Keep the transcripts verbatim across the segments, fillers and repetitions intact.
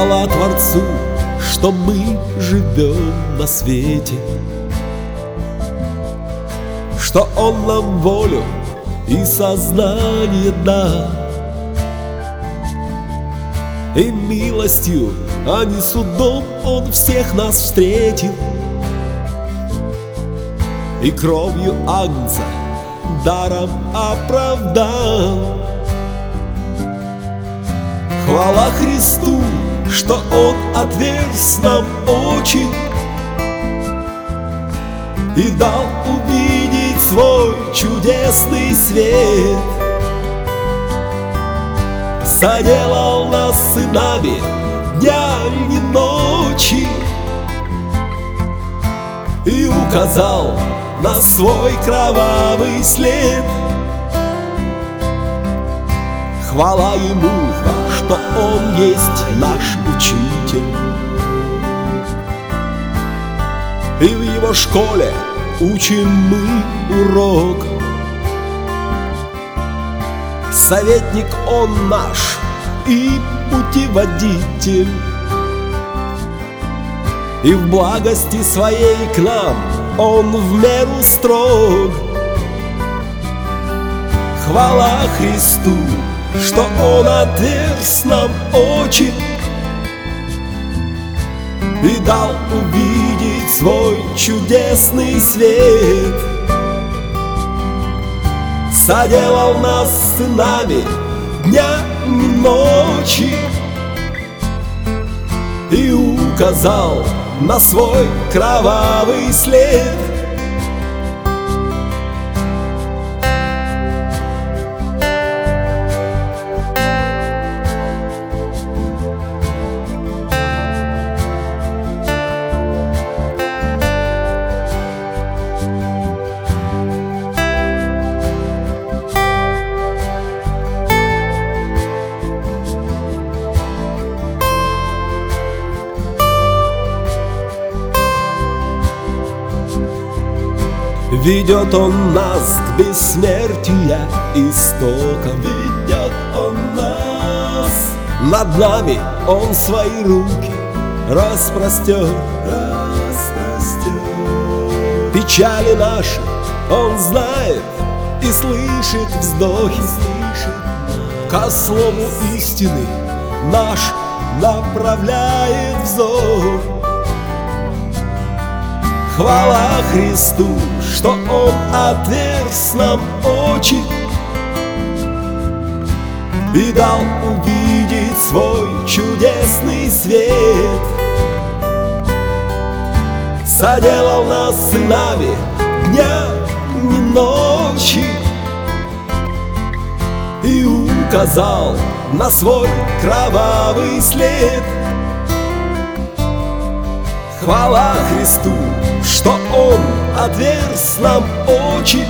Хвала Творцу, что мы живем на свете, что Он нам волю и сознание дал, и милостью, а не судом Он всех нас встретил, и кровью Агнца даром оправдал. Хвала Христу, что Он отверз нам очи и дал увидеть свой чудесный свет. Соделал нас сынами дня и ночи и указал на свой кровавый след. Хвала Ему, что Он есть наш учитель, и в Его школе учим мы урок. Советник Он наш и путеводитель, и в благости Своей к нам Он в меру строг. Хвала Христу, что Он отверз нам очи и дал увидеть свой чудесный свет. Соделал нас сынами дня и ночи и указал на свой кровавый след. Ведет Он нас к бессмертию истокам, ведет Он нас. Над нами Он свои руки распростер, распростер. Печали наши Он знает и слышит вздохи, ко слову истины наш направляет взор. Хвала Христу, что Он отверз нам очи и дал увидеть свой чудесный свет. Соделал нас сынами дня и ночи и указал на свой кровавый след. Хвала Христу, что Он отверз нам очи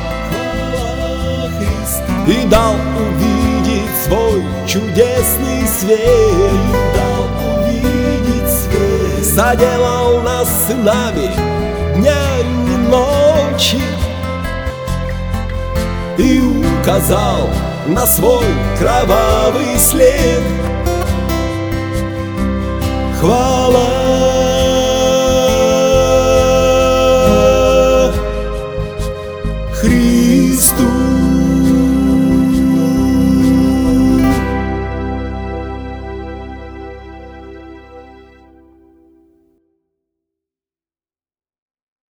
и дал увидеть свой чудесный свет. Дал увидеть свет. Соделал нас сынами дня и ночи и указал на свой кровавый след. Хвала